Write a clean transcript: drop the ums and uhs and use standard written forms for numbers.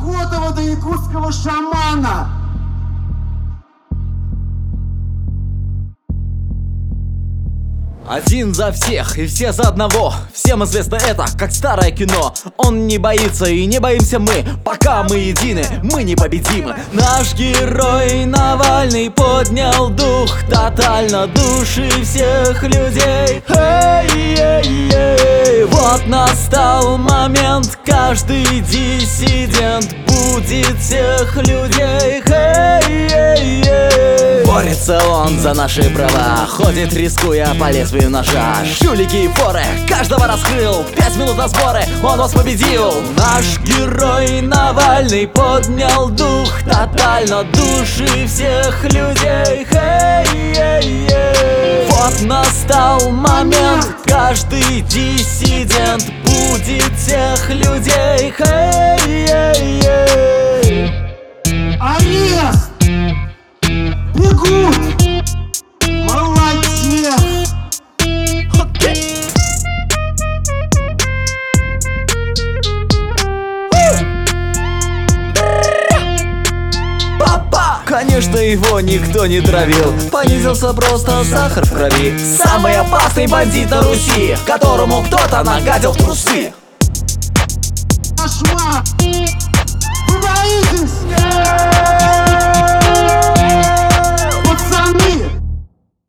Котова до якутского шамана. Один за всех и все за одного. Всем известно это, как старое кино. Он не боится и не боимся мы. Пока мы едины, мы непобедимы. Наш герой Навальный поднял дух тотально души всех людей. Вот настал момент, каждый диссидент будет всех людей. Борется он за наши права, ходит рискуя по лезвию ножа. Жулики и воры, каждого раскрыл. 5 минут на сборы, он вас победил. Наш герой Навальный поднял дух тотально души всех людей. Вот настал момент, каждый диссидент будет всех людей. Арест! Бегут! Молодец! Конечно, его никто не травил. Понизился просто сахар в крови. Самый опасный бандит на Руси, которому кто-то нагадил в трусы.